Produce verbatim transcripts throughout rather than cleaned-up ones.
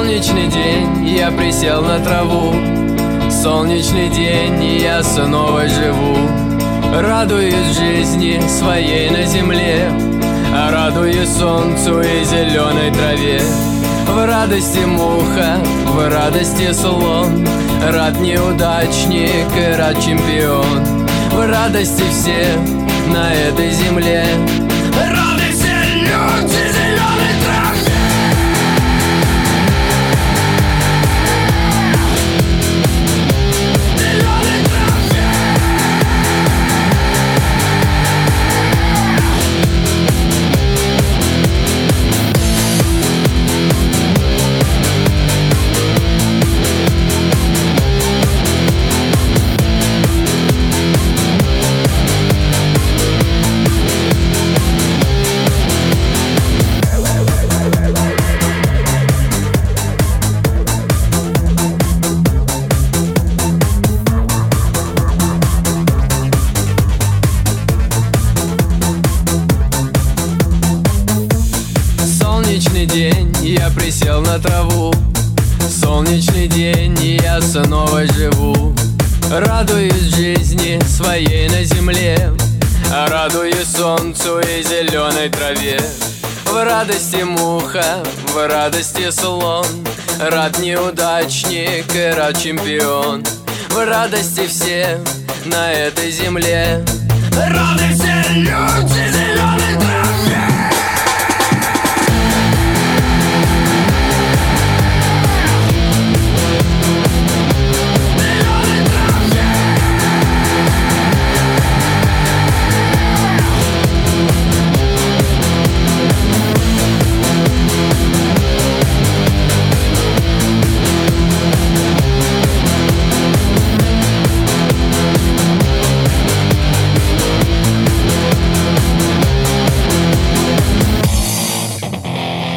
Солнечный день, я присел на траву. Солнечный день, и я снова живу. Радуюсь жизни своей на земле, а радуюсь солнцу и зеленой траве. В радости муха, в радости слон, рад неудачник и рад чемпион. В радости все на этой земле, рады все люди зеленой траве. Солнечный день, я присел на траву. Солнечный день, и я снова живу. Радуюсь жизни своей на земле, а радуюсь солнцу и зеленой траве. В радости муха, в радости слон, рад неудачник и рад чемпион. В радости все на этой земле, рады все люди зеленой траве.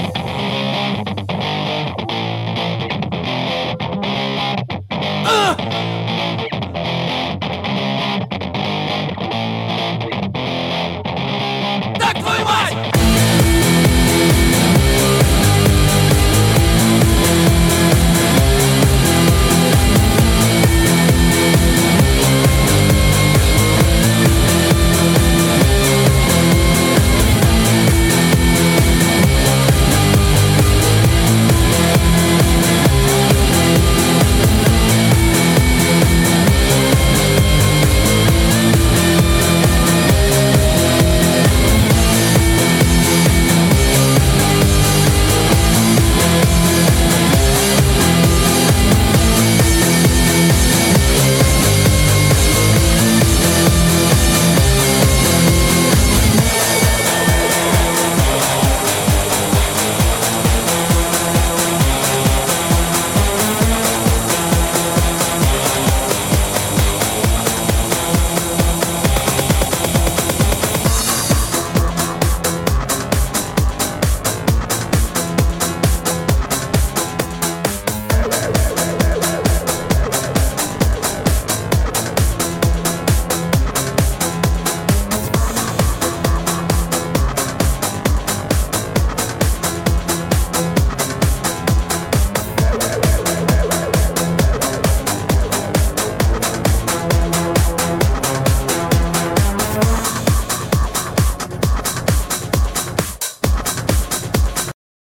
Uh!